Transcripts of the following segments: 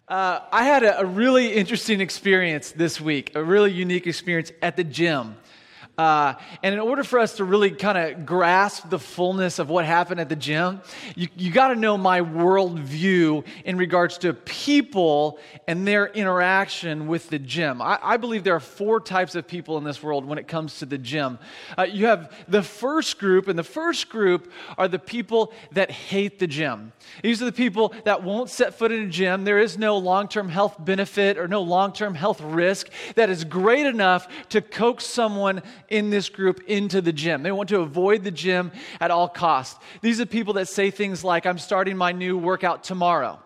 I had a really interesting experience this week, a really unique experience at the gym. And in order for us to really kind of grasp the fullness of what happened at the gym, you got to know my worldview in regards to people and their interaction with the gym. I believe there are four types of people in this world when it comes to the gym. You have the first group, and the first group are the people that hate the gym. These are the people that won't set foot in a gym. There is no long-term health benefit or no long-term health risk that is great enough to coax someone in this group into the gym. They want to avoid the gym at all costs. These are people that say things like, I'm starting my new workout tomorrow.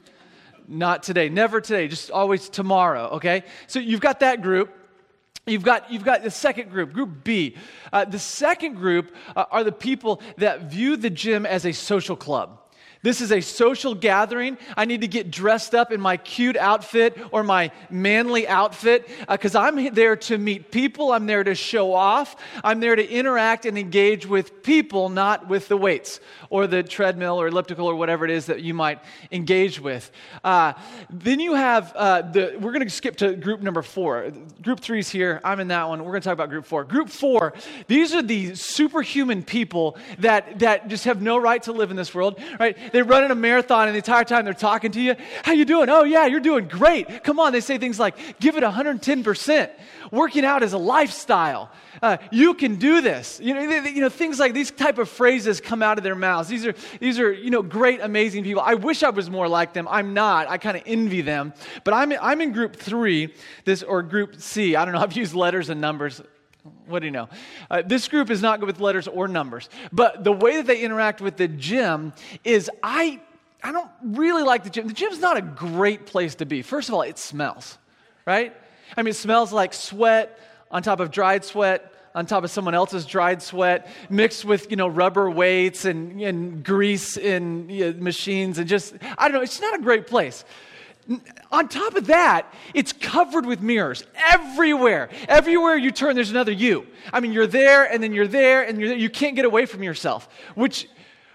Not today, never today, just always tomorrow, okay? So you've got that group. You've got the second group, Group B. The second group are the people that view the gym as a social club. This is a social gathering. I need to get dressed up in my cute outfit or my manly outfit because I'm there to meet people. I'm there to show off. I'm there to interact and engage with people, not with the weights or the treadmill or elliptical or whatever it is that you might engage with. Then you have we're going to skip to group number 4. Group 3 is here. I'm in that one. We're going to talk about group 4. Group 4, these are the superhuman people that just have no right to live in this world, right? They run in a marathon and the entire time they're talking to you. How you doing? Oh yeah, you're doing great. Come on. They say things like, give it 110%. Working out is a lifestyle. You can do this. You know, things like these type of phrases come out of their mouths. These are great, amazing people. I wish I was more like them. I'm not. I kind of envy them. But I'm in group 3, or group C. I don't know. I've used letters and numbers. What do you know? This group is not good with letters or numbers. But the way that they interact with the gym is I don't really like the gym. The gym's not a great place to be. First of all, it smells, right? I mean, it smells like sweat on top of dried sweat, on top of someone else's dried sweat, mixed with, rubber weights and grease in machines and just, I don't know, it's not a great place. On top of that, it's covered with mirrors everywhere. Everywhere you turn, there's another you. I mean, you're there, and then you're there, and you're there. You can't get away from yourself, which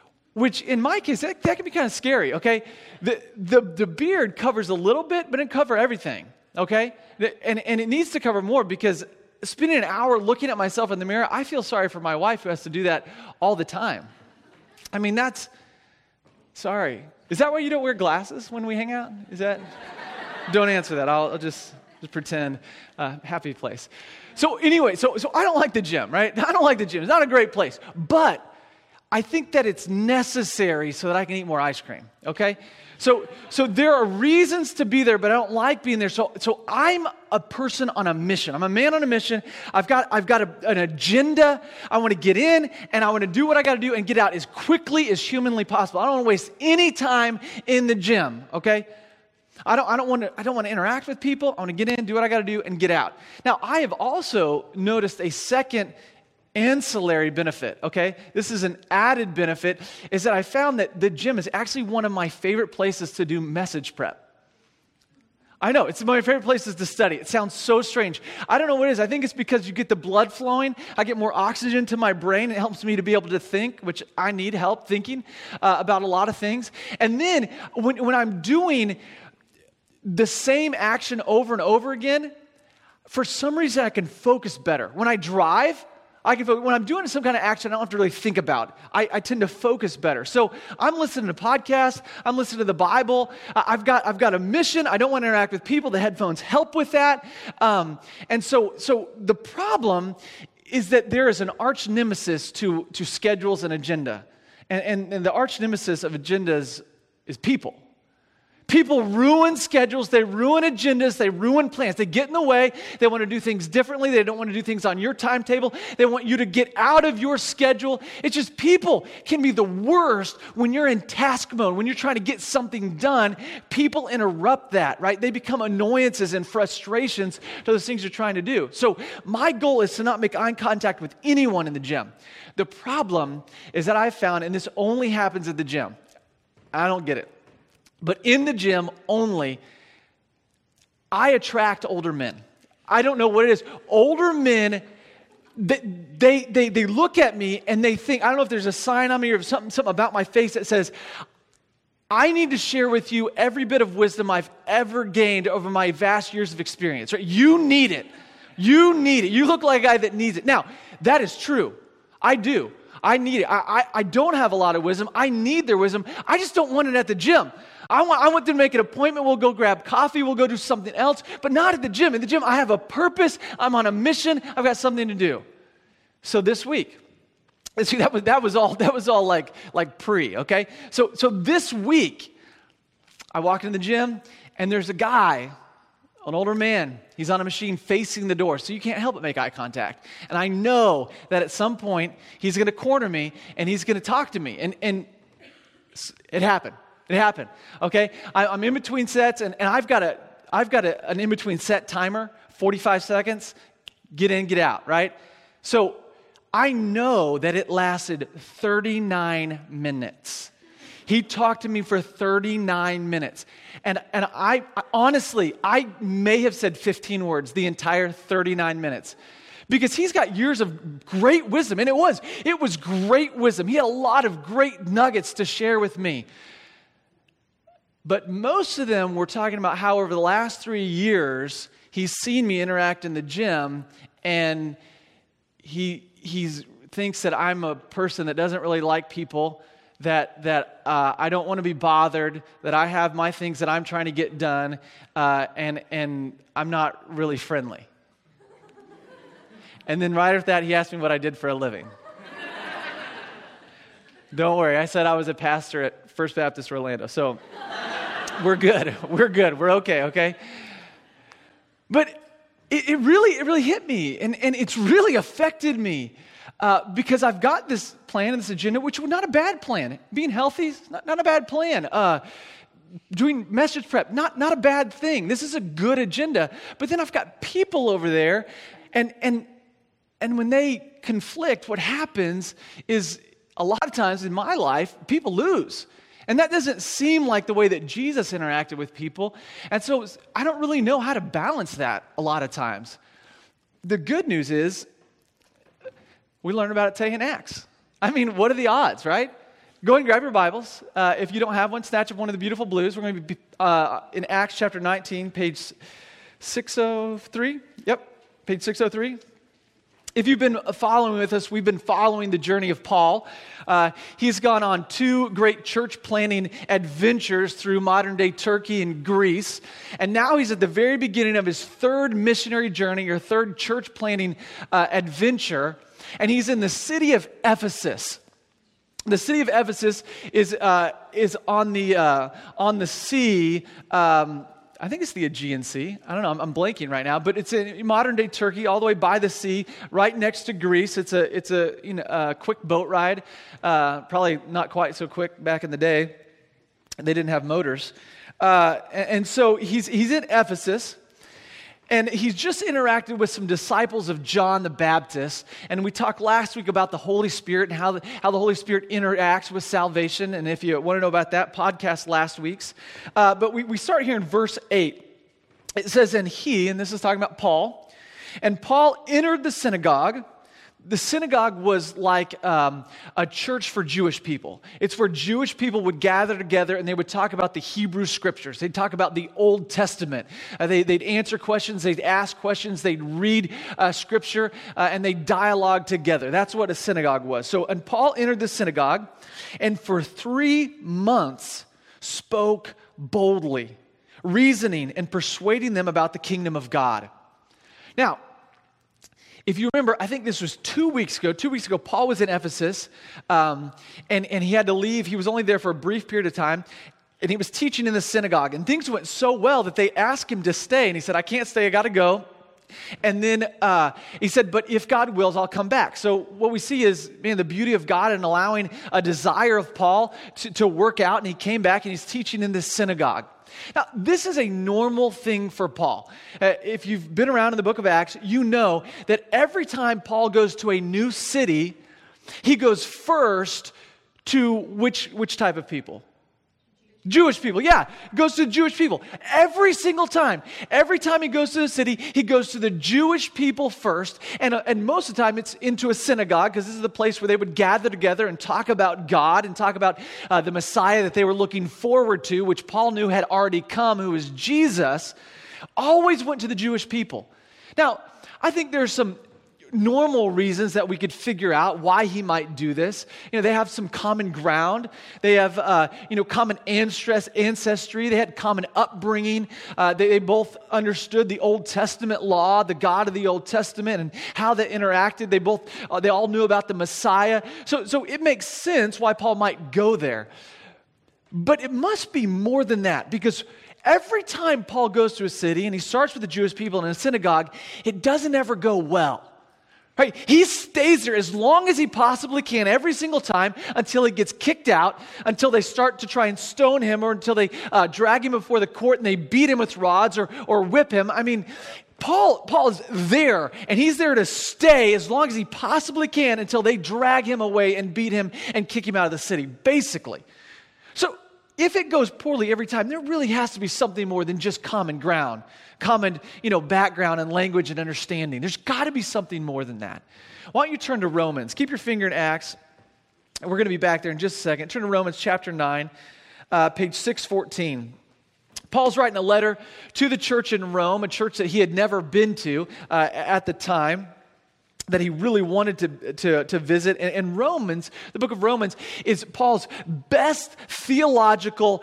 in my case, that can be kind of scary, okay? The beard covers a little bit, but it doesn't cover everything, okay? And it needs to cover more because spending an hour looking at myself in the mirror, I feel sorry for my wife who has to do that all the time. I mean, sorry. Is that why you don't wear glasses when we hang out? Is that? Don't answer that. I'll just pretend. Happy place. So anyway, so I don't like the gym, right? I don't like the gym. It's not a great place. But I think that it's necessary so that I can eat more ice cream, okay? So there are reasons to be there, but I don't like being there. So I'm a person on a mission. I'm a man on a mission. I've got an agenda. I want to get in and I want to do what I got to do and get out as quickly as humanly possible. I don't want to waste any time in the gym. Okay, I don't want to interact with people. I want to get in, do what I got to do, and get out. Now I have also noticed a second ancillary benefit, okay? This is an added benefit, is that I found that the gym is actually one of my favorite places to do message prep. I know, it's my favorite places to study. It sounds so strange. I don't know what it is. I think it's because you get the blood flowing. I get more oxygen to my brain. It helps me to be able to think, which I need help thinking about a lot of things. And then when I'm doing the same action over and over again, for some reason I can focus better. When I drive, I can focus. When I'm doing some kind of action, I don't have to really think about it. I tend to focus better. So I'm listening to podcasts. I'm listening to the Bible. I've got a mission. I don't want to interact with people. The headphones help with that. And so the problem is that there is an arch nemesis to schedules and agenda. And the arch nemesis of agendas is people. People ruin schedules, they ruin agendas, they ruin plans. They get in the way, they want to do things differently, they don't want to do things on your timetable, they want you to get out of your schedule. It's just people can be the worst when you're in task mode, when you're trying to get something done. People interrupt that, right? They become annoyances and frustrations to those things you're trying to do. So my goal is to not make eye contact with anyone in the gym. The problem is that I found, and this only happens at the gym, I don't get it. But in the gym only, I attract older men. I don't know what it is. Older men, they look at me and they think, I don't know if there's a sign on me or something about my face that says, I need to share with you every bit of wisdom I've ever gained over my vast years of experience. Right? You need it. You need it. You look like a guy that needs it. Now, that is true. I do. I need it. I don't have a lot of wisdom. I need their wisdom. I just don't want it at the gym. I want them to make an appointment. We'll go grab coffee. We'll go do something else, but not at the gym. In the gym, I have a purpose. I'm on a mission. I've got something to do. So this week, see, that was all like pre, okay? So this week, I walk into the gym, and there's a guy, an older man. He's on a machine facing the door, so you can't help but make eye contact. And I know that at some point, he's going to corner me, and he's going to talk to me. And it happened. It happened, okay? I'm in between sets, and I've got an in-between set timer, 45 seconds, get in, get out, right? So I know that it lasted 39 minutes. He talked to me for 39 minutes. And I honestly, I may have said 15 words the entire 39 minutes. Because he's got years of great wisdom, and it was great wisdom. He had a lot of great nuggets to share with me. But most of them were talking about how over the last 3 years, he's seen me interact in the gym, and he thinks that I'm a person that doesn't really like people, that I don't want to be bothered, that I have my things that I'm trying to get done, and I'm not really friendly. And then right after that, he asked me what I did for a living. Don't worry, I said I was a pastor at First Baptist Orlando, so we're good. We're okay? But it really hit me, and it's really affected me because I've got this plan and this agenda, which was not a bad plan. Being healthy is not a bad plan. Doing message prep, not a bad thing. This is a good agenda. But then I've got people over there, and when they conflict, what happens is a lot of times in my life, people lose. And that doesn't seem like the way that Jesus interacted with people. And so I don't really know how to balance that a lot of times. The good news is we learn about it today in Acts. I mean, what are the odds, right? Go and grab your Bibles. If you don't have one, snatch up one of the beautiful blues. We're going to be in Acts chapter 19, page 603. Yep, page 603. If you've been following with us, we've been following the journey of Paul. He's gone on 2 great church planting adventures through modern-day Turkey and Greece. And now he's at the very beginning of his 3rd missionary journey, or 3rd church planting adventure. And he's in the city of Ephesus. The city of Ephesus is on the sea. I think it's the Aegean Sea. I don't know. I'm blanking right now, but it's in modern-day Turkey, all the way by the sea, right next to Greece. It's a quick boat ride. Probably not quite so quick back in the day. They didn't have motors, and so he's in Ephesus. And he's just interacted with some disciples of John the Baptist. And we talked last week about the Holy Spirit and how the Holy Spirit interacts with salvation. And if you want to know about that, podcast last week's. But we start here in verse 8. It says, and this is talking about Paul, and Paul entered the synagogue. The synagogue was like a church for Jewish people. It's where Jewish people would gather together and they would talk about the Hebrew Scriptures. They'd talk about the Old Testament. They'd answer questions. They'd ask questions. They'd read Scripture and they'd dialogue together. That's what a synagogue was. And Paul entered the synagogue and for 3 months spoke boldly, reasoning and persuading them about the kingdom of God. Now, if you remember, I think this was 2 weeks ago. 2 weeks ago, Paul was in Ephesus, and he had to leave. He was only there for a brief period of time, and he was teaching in the synagogue. And things went so well that they asked him to stay, and he said, I can't stay, I got to go. And then he said, but if God wills, I'll come back. So what we see is, the beauty of God and allowing a desire of Paul to work out, and he came back and he's teaching in this synagogue. Now, this is a normal thing for Paul. If you've been around in the book of Acts, you know that every time Paul goes to a new city, he goes first to which type of people? Jewish people, yeah, goes to the Jewish people. Every single time. Every time he goes to the city, he goes to the Jewish people first. And most of the time it's into a synagogue, because this is the place where they would gather together and talk about God and talk about the Messiah that they were looking forward to, which Paul knew had already come, who is Jesus. Always went to the Jewish people. Now, I think there's some normal reasons that we could figure out why he might do this. They have some common ground. They have, common ancestry. They had common upbringing. They both understood the Old Testament law, the God of the Old Testament, and how they interacted. They all knew about the Messiah. So it makes sense why Paul might go there. But it must be more than that, because every time Paul goes to a city and he starts with the Jewish people in a synagogue, it doesn't ever go well. Right? He stays there as long as he possibly can every single time until he gets kicked out, until they start to try and stone him, or until they drag him before the court and they beat him with rods or whip him. I mean, Paul is there, and he's there to stay as long as he possibly can until they drag him away and beat him and kick him out of the city, basically. So if it goes poorly every time, there really has to be something more than just common ground, common, background and language and understanding. There's got to be something more than that. Why don't you turn to Romans? Keep your finger in Acts. We're going to be back there in just a second. Turn to Romans chapter 9, page 614. Paul's writing a letter to the church in Rome, a church that he had never been to at the time, that he really wanted to visit. And Romans, the book of Romans, is Paul's best theological,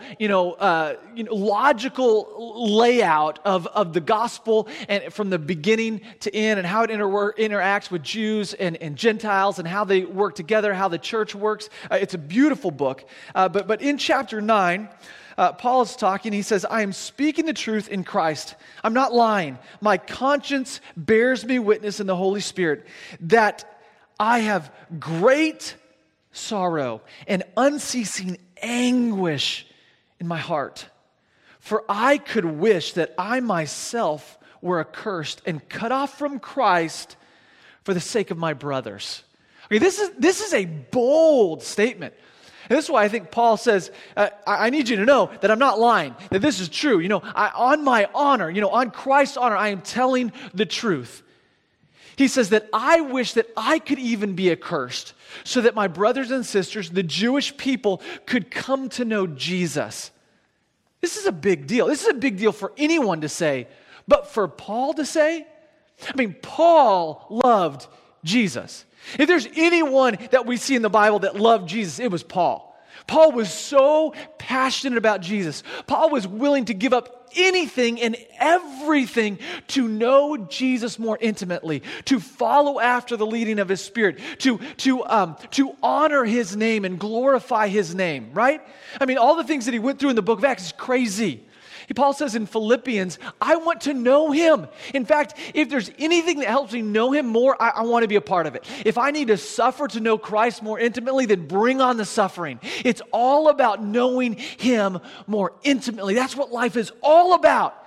logical layout of the gospel, and from the beginning to end, and how it interacts with Jews and Gentiles, and how they work together, how the church works. It's a beautiful book. But in chapter 9, Paul is talking. He says, I am speaking the truth in Christ. I'm not lying. My conscience bears me witness in the Holy Spirit that I have great sorrow and unceasing anguish in my heart. For I could wish that I myself were accursed and cut off from Christ for the sake of my brothers. Okay, this is a bold statement. And this is why I think Paul says, I need you to know that I'm not lying, that this is true. On my honor, on Christ's honor, I am telling the truth. He says that I wish that I could even be accursed so that my brothers and sisters, the Jewish people, could come to know Jesus. This is a big deal. This is a big deal for anyone to say. But for Paul to say, Paul loved Jesus. If there's anyone that we see in the Bible that loved Jesus, it was Paul. Paul was so passionate about Jesus. Paul was willing to give up anything and everything to know Jesus more intimately, to follow after the leading of his Spirit, to honor his name and glorify his name, right? All the things that he went through in the book of Acts is crazy. Paul says in Philippians, I want to know him. In fact, if there's anything that helps me know him more, I want to be a part of it. If I need to suffer to know Christ more intimately, then bring on the suffering. It's all about knowing him more intimately. That's what life is all about.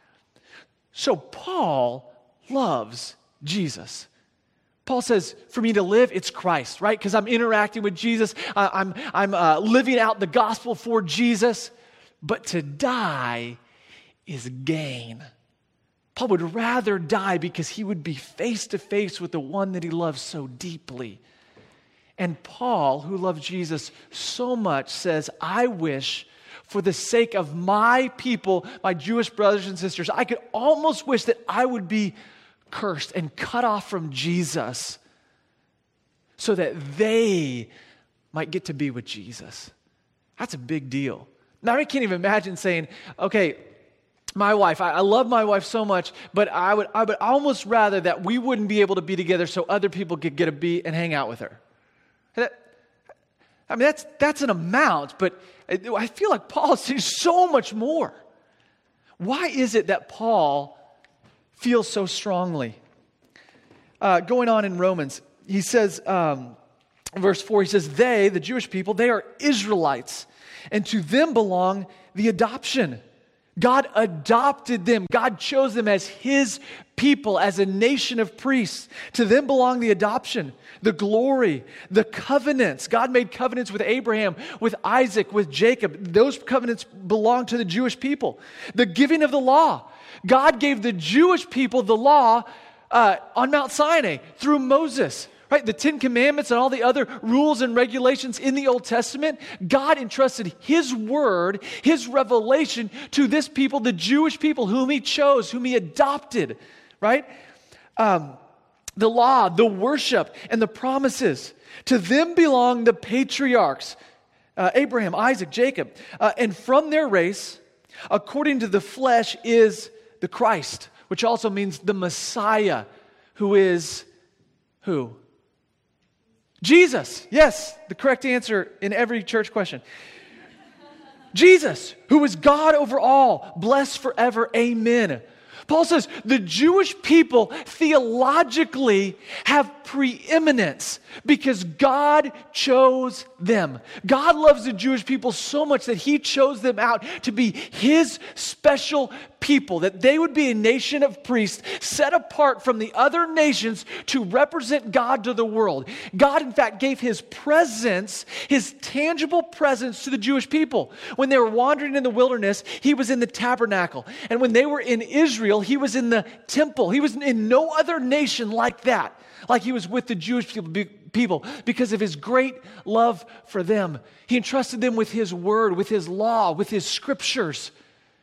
So Paul loves Jesus. Paul says, for me to live, it's Christ, right? Because I'm interacting with Jesus. I'm living out the gospel for Jesus. But to die is gain. Paul would rather die because he would be face to face with the one that he loves so deeply. And Paul, who loved Jesus so much, says, I wish for the sake of my people, my Jewish brothers and sisters, I could almost wish that I would be cursed and cut off from Jesus so that they might get to be with Jesus. That's a big deal. Now, I can't even imagine saying, okay, my wife, I love my wife so much, but I would almost rather that we wouldn't be able to be together so other people could get a beat and hang out with her. That's an amount, but I feel like Paul is saying so much more. Why is it that Paul feels so strongly? Going on in Romans, he says, verse 4, he says, they, the Jewish people, they are Israelites. And to them belong the adoption. God adopted them. God chose them as his people as a nation of priests. To them belong the adoption, the glory, the covenants. God made covenants with Abraham, with Isaac, with Jacob. Those covenants belong to the Jewish people. The giving of the law. God gave the Jewish people the law on Mount Sinai through Moses. Right? The Ten Commandments and all the other rules and regulations in the Old Testament, God entrusted His word, His revelation to this people, the Jewish people whom He chose, whom He adopted, right? The law, the worship, and the promises. To them belong the patriarchs, Abraham, Isaac, Jacob. And from their race, according to the flesh, is the Christ, which also means the Messiah, who is who? Jesus. Yes, the correct answer in every church question. Jesus, who is God over all, blessed forever. Amen. Paul says the Jewish people theologically have preeminence because God chose them. God loves the Jewish people so much that He chose them out to be His special people, that they would be a nation of priests set apart from the other nations to represent God to the world. God, in fact, gave His presence, His tangible presence to the Jewish people. When they were wandering in the wilderness, He was in the tabernacle. And when they were in Israel, He was in the temple. He was in no other nation like that, like He was with the Jewish people because of His great love for them. He entrusted them with His word, with His law, with His scriptures.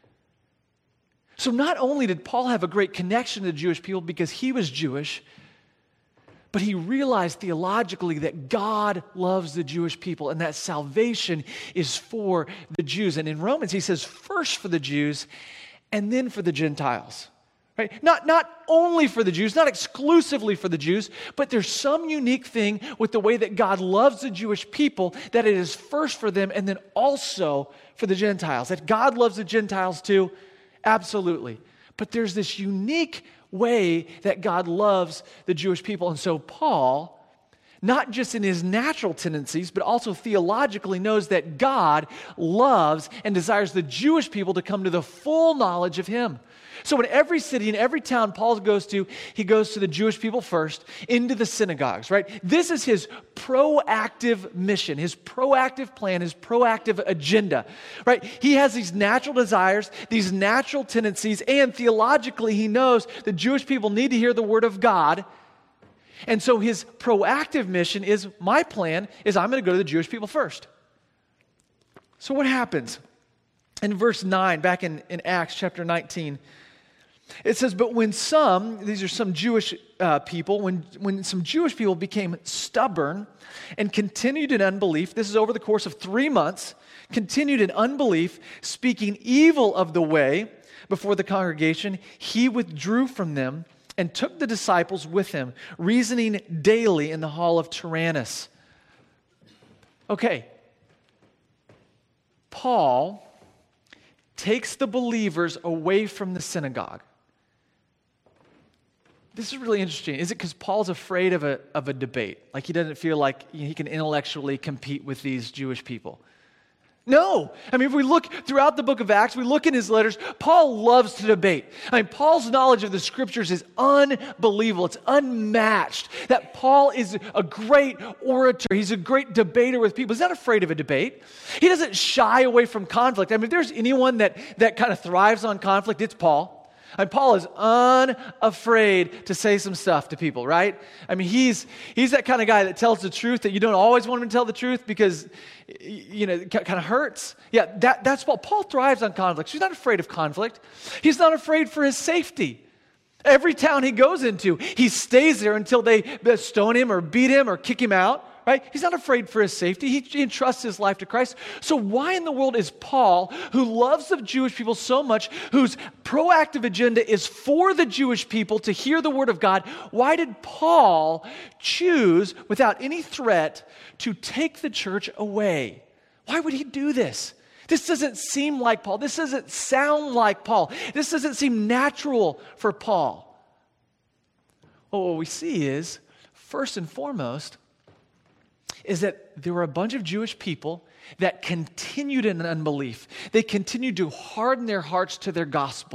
So not only did Paul have a great connection to the Jewish people because he was Jewish, but he realized theologically that God loves the Jewish people and that salvation is for the Jews. And in Romans, he says first for the Jews and then for the Gentiles. Right? Not only for the Jews, not exclusively for the Jews, but there's some unique thing with the way that God loves the Jewish people, that it is first for them and then also for the Gentiles. That God loves the Gentiles too, absolutely. But there's this unique way that God loves the Jewish people. And so Paul, not just in his natural tendencies, but also theologically knows that God loves and desires the Jewish people to come to the full knowledge of Him. So in every city, in every town Paul goes to, he goes to the Jewish people first, into the synagogues, right? This is his proactive mission, his proactive plan, his proactive agenda, right? He has these natural desires, these natural tendencies, and theologically he knows the Jewish people need to hear the word of God. And so his proactive mission is, my plan is I'm going to go to the Jewish people first. So what happens? In verse 9, back in Acts chapter 19, it says, but when these are some Jewish people, when some Jewish people became stubborn and continued in unbelief, this is over the course of 3 months, continued in unbelief, speaking evil of the way before the congregation, he withdrew from them and took the disciples with him, reasoning daily in the hall of Tyrannus. Okay, Paul takes the believers away from the synagogue. This is really interesting. Is it because Paul's afraid of a debate? Like he doesn't feel like he can intellectually compete with these Jewish people? No. I mean, if we look throughout the book of Acts, we look in his letters, Paul loves to debate. I mean, Paul's knowledge of the scriptures is unbelievable. It's unmatched. That Paul is a great orator. He's a great debater with people. He's not afraid of a debate. He doesn't shy away from conflict. I mean, if there's anyone that kind of thrives on conflict, it's Paul. I mean, Paul is unafraid to say some stuff to people, right? I mean, he's that kind of guy that tells the truth that you don't always want him to tell the truth because, it kind of hurts. Yeah, that's Paul. Paul thrives on conflict. He's not afraid of conflict. He's not afraid for his safety. Every town he goes into, he stays there until they stone him or beat him or kick him out. Right? He's not afraid for his safety. He entrusts his life to Christ. So why in the world is Paul, who loves the Jewish people so much, whose proactive agenda is for the Jewish people to hear the word of God, why did Paul choose, without any threat, to take the church away? Why would he do this? This doesn't seem like Paul. This doesn't sound like Paul. This doesn't seem natural for Paul. Well, what we see is, first and foremost, is that there were a bunch of Jewish people that continued in unbelief. They continued to harden their hearts to their gospel,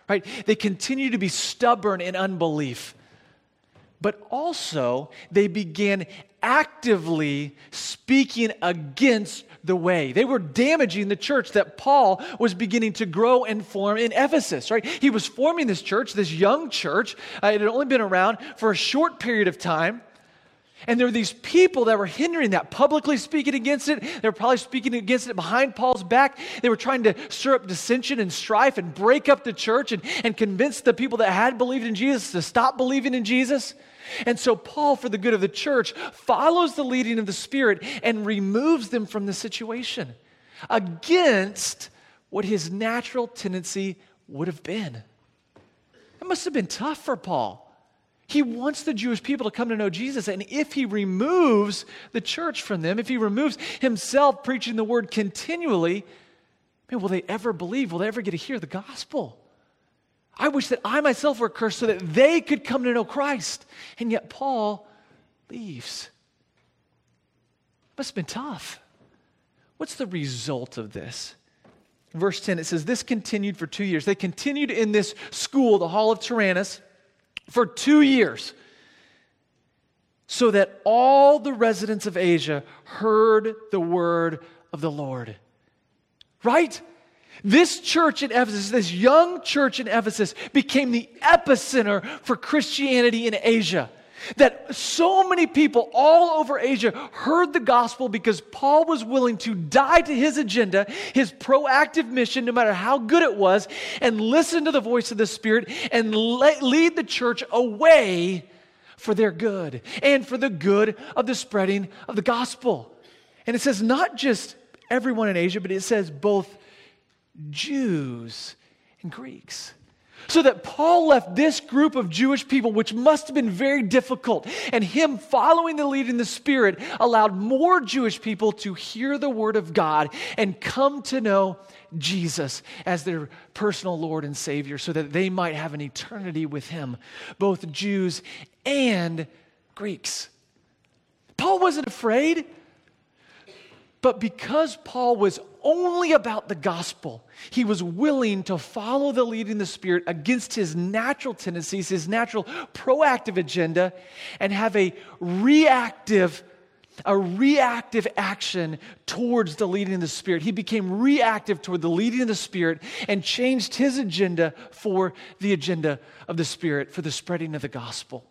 right? They continue to be stubborn in unbelief. But also, they began actively speaking against the way. They were damaging the church that Paul was beginning to grow and form in Ephesus, right? He was forming this church, this young church. It had only been around for a short period of time. And there were these people that were hindering that, publicly speaking against it. They were probably speaking against it behind Paul's back. They were trying to stir up dissension and strife and break up the church and convince the people that had believed in Jesus to stop believing in Jesus. And so Paul, for the good of the church, follows the leading of the Spirit and removes them from the situation against what his natural tendency would have been. It must have been tough for Paul. He wants the Jewish people to come to know Jesus, and if he removes the church from them, if he removes himself preaching the word continually, man, will they ever believe? Will they ever get to hear the gospel? I wish that I myself were cursed so that they could come to know Christ. And yet Paul leaves. It must have been tough. What's the result of this? In verse 10, it says, this continued for 2 years. They continued in this school, the Hall of Tyrannus, for 2 years, so that all the residents of Asia heard the word of the Lord. Right? This church in Ephesus, this young church in Ephesus, became the epicenter for Christianity in Asia. That so many people all over Asia heard the gospel because Paul was willing to die to his agenda, his proactive mission, no matter how good it was, and listen to the voice of the Spirit and lead the church away for their good and for the good of the spreading of the gospel. And it says not just everyone in Asia, but it says both Jews and Greeks. So that Paul left this group of Jewish people, which must have been very difficult, and him following the lead in the Spirit allowed more Jewish people to hear the word of God and come to know Jesus as their personal Lord and Savior so that they might have an eternity with him, both Jews and Greeks. Paul wasn't afraid. But because Paul was only about the gospel, he was willing to follow the leading of the Spirit against his natural tendencies, his natural proactive agenda, and have a reactive action towards the leading of the Spirit. He became reactive toward the leading of the Spirit and changed his agenda for the agenda of the Spirit, for the spreading of the gospel.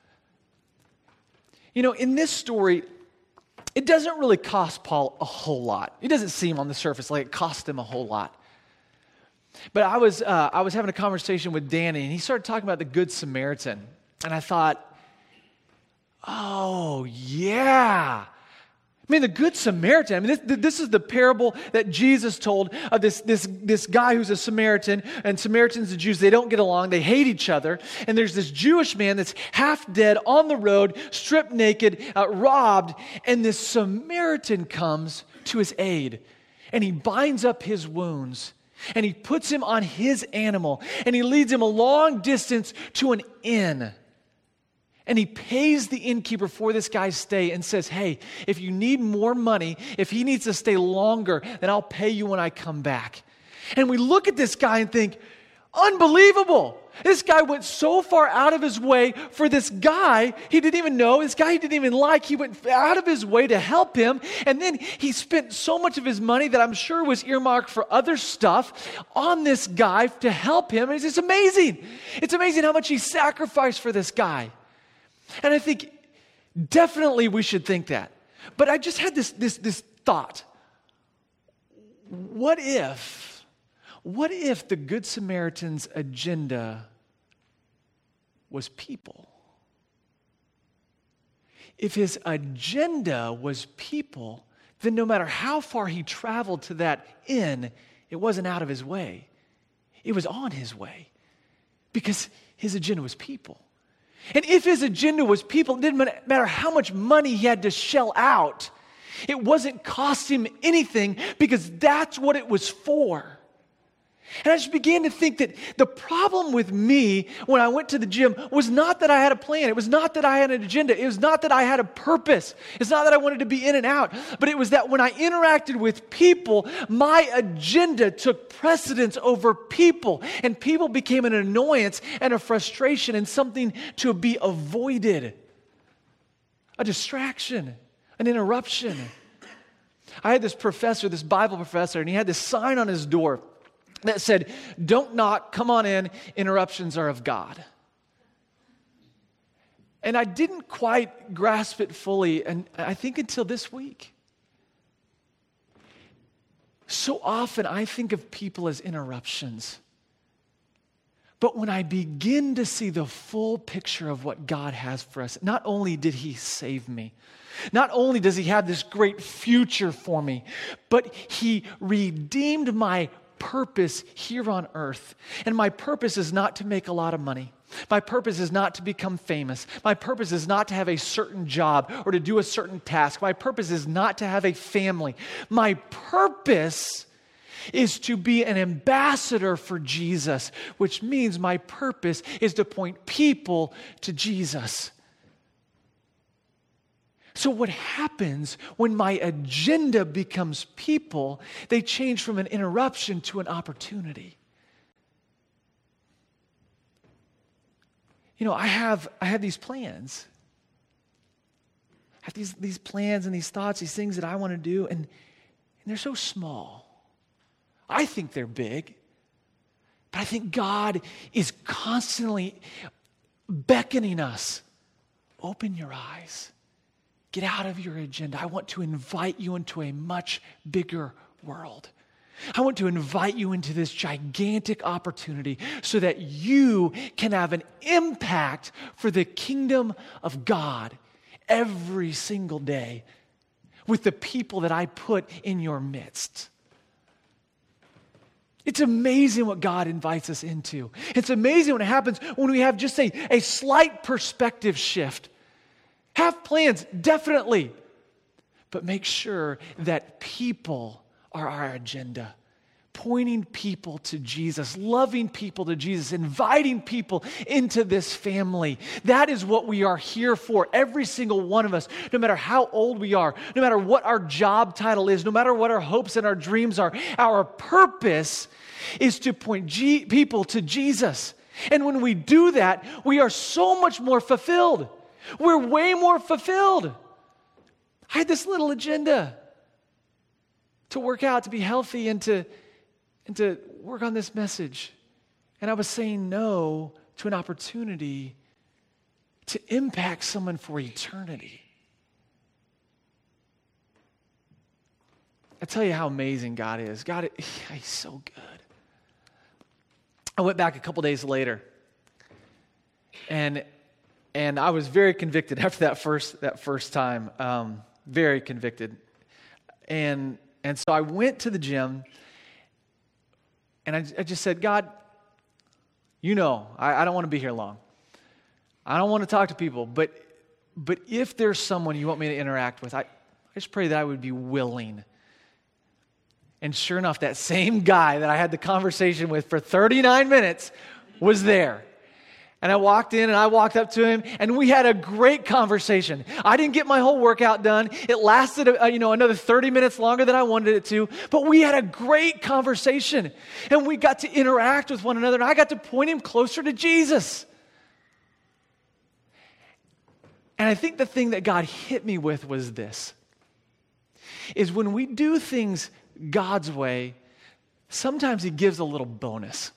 You know, in this story, it doesn't really cost Paul a whole lot. It doesn't seem on the surface like it cost him a whole lot. But I was having a conversation with Danny, and he started talking about the Good Samaritan. And I thought, oh, yeah. I mean, the Good Samaritan, this is the parable that Jesus told of this guy who's a Samaritan, and Samaritans and Jews, they don't get along, they hate each other, and there's this Jewish man that's half dead on the road, stripped naked, robbed, and this Samaritan comes to his aid, and he binds up his wounds, and he puts him on his animal, and he leads him a long distance to an inn. And he pays the innkeeper for this guy's stay and says, hey, if you need more money, if he needs to stay longer, then I'll pay you when I come back. And we look at this guy and think, unbelievable. This guy went so far out of his way for this guy he didn't even know, this guy he didn't even like. He went out of his way to help him. And then he spent so much of his money that I'm sure was earmarked for other stuff on this guy to help him. And it's amazing. It's amazing how much he sacrificed for this guy. And I think definitely we should think that. But I just had this thought. What if the Good Samaritan's agenda was people? If his agenda was people, then no matter how far he traveled to that inn, it wasn't out of his way. It was on his way. Because his agenda was people. And if his agenda was people, it didn't matter how much money he had to shell out. It wasn't costing him anything because that's what it was for. And I just began to think that the problem with me when I went to the gym was not that I had a plan. It was not that I had an agenda. It was not that I had a purpose. It's not that I wanted to be in and out. But it was that when I interacted with people, my agenda took precedence over people. And people became an annoyance and a frustration and something to be avoided. A distraction, an interruption. I had this professor, this Bible professor, and he had this sign on his door that said, "Don't knock, come on in, interruptions are of God." And I didn't quite grasp it fully, and I think until this week. So often I think of people as interruptions. But when I begin to see the full picture of what God has for us, not only did He save me, not only does He have this great future for me, but He redeemed my purpose here on earth. And my purpose is not to make a lot of money. My purpose is not to become famous. My purpose is not to have a certain job or to do a certain task. My purpose is not to have a family. My purpose is to be an ambassador for Jesus, which means my purpose is to point people to Jesus. So what happens when my agenda becomes people, they change from an interruption to an opportunity. You know, I have these plans. I have these plans and these thoughts, these things that I want to do, and they're so small. I think they're big, but I think God is constantly beckoning us. Open your eyes. Get out of your agenda. I want to invite you into a much bigger world. I want to invite you into this gigantic opportunity so that you can have an impact for the kingdom of God every single day with the people that I put in your midst. It's amazing what God invites us into. It's amazing what happens when we have just a slight perspective shift. Have plans, definitely. But make sure that people are our agenda. Pointing people to Jesus, loving people to Jesus, inviting people into this family. That is what we are here for, every single one of us, no matter how old we are, no matter what our job title is, no matter what our hopes and our dreams are. Our purpose is to point people to Jesus. And when we do that, we are so much more fulfilled. We're way more fulfilled. I had this little agenda to work out, to be healthy, and to work on this message. And I was saying no to an opportunity to impact someone for eternity. I tell you how amazing God is. God, He's so good. I went back a couple days later, and I was very convicted after that first time. Very convicted. And so I went to the gym, and I just said, God, you know, I don't want to be here long. I don't want to talk to people, but if there's someone you want me to interact with, I just pray that I would be willing. And sure enough, that same guy that I had the conversation with for 39 minutes was there. And I walked in and I walked up to him and we had a great conversation. I didn't get my whole workout done. It lasted, another 30 minutes longer than I wanted it to. But we had a great conversation and we got to interact with one another and I got to point him closer to Jesus. And I think the thing that God hit me with was this, is when we do things God's way, sometimes He gives a little bonus.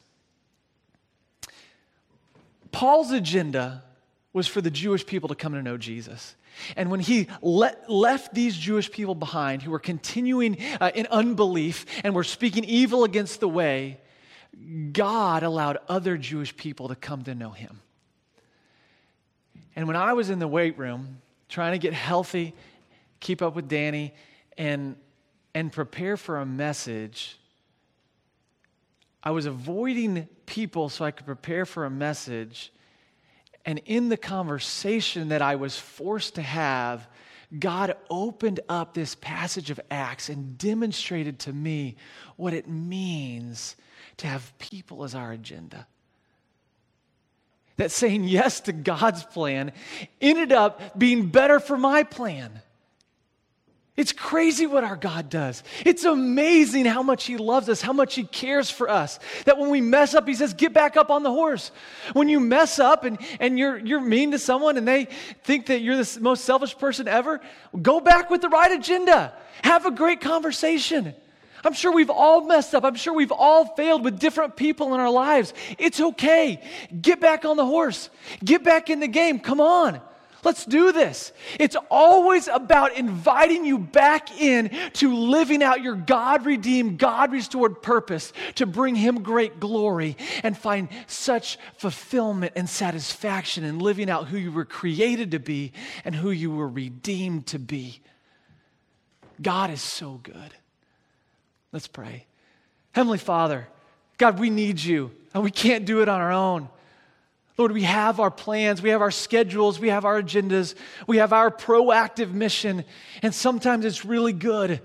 Paul's agenda was for the Jewish people to come to know Jesus. And when he left these Jewish people behind who were continuing in unbelief and were speaking evil against the way, God allowed other Jewish people to come to know Him. And when I was in the weight room trying to get healthy, keep up with Danny, and prepare for a message, I was avoiding people so I could prepare for a message. And in the conversation that I was forced to have, God opened up this passage of Acts and demonstrated to me what it means to have people as our agenda. That saying yes to God's plan ended up being better for my plan. It's crazy what our God does. It's amazing how much He loves us, how much He cares for us. That when we mess up, He says, get back up on the horse. When you mess up and you're mean to someone and they think that you're the most selfish person ever, go back with the right agenda. Have a great conversation. I'm sure we've all messed up. I'm sure we've all failed with different people in our lives. It's okay. Get back on the horse. Get back in the game. Come on. Let's do this. It's always about inviting you back in to living out your God-redeemed, God-restored purpose to bring Him great glory and find such fulfillment and satisfaction in living out who you were created to be and who you were redeemed to be. God is so good. Let's pray. Heavenly Father, God, we need You, and we can't do it on our own. Lord, we have our plans, we have our schedules, we have our agendas, we have our proactive mission, and sometimes it's really good.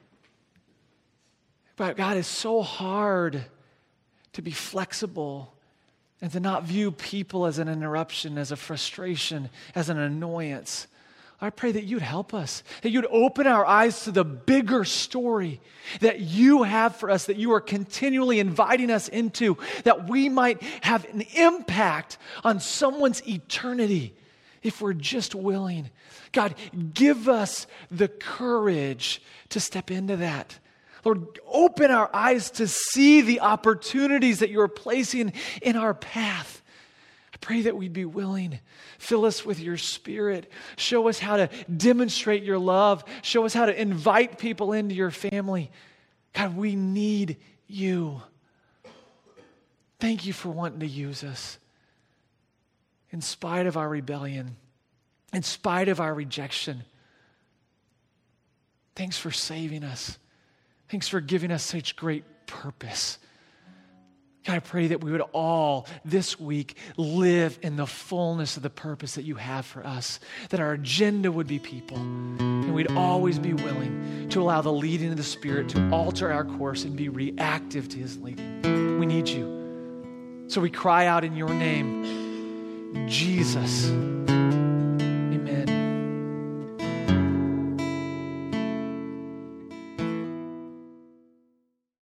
But God, it's so hard to be flexible and to not view people as an interruption, as a frustration, as an annoyance. I pray that You'd help us, that You'd open our eyes to the bigger story that You have for us, that You are continually inviting us into, that we might have an impact on someone's eternity if we're just willing. God, give us the courage to step into that. Lord, open our eyes to see the opportunities that You are placing in our path. Pray that we'd be willing. Fill us with Your Spirit. Show us how to demonstrate Your love. Show us how to invite people into Your family. God, we need You. Thank You for wanting to use us. In spite of our rebellion, in spite of our rejection. Thanks for saving us. Thanks for giving us such great purpose. God, I pray that we would all this week live in the fullness of the purpose that You have for us, that our agenda would be people, and we'd always be willing to allow the leading of the Spirit to alter our course and be reactive to His leading. We need You. So we cry out in Your name, Jesus.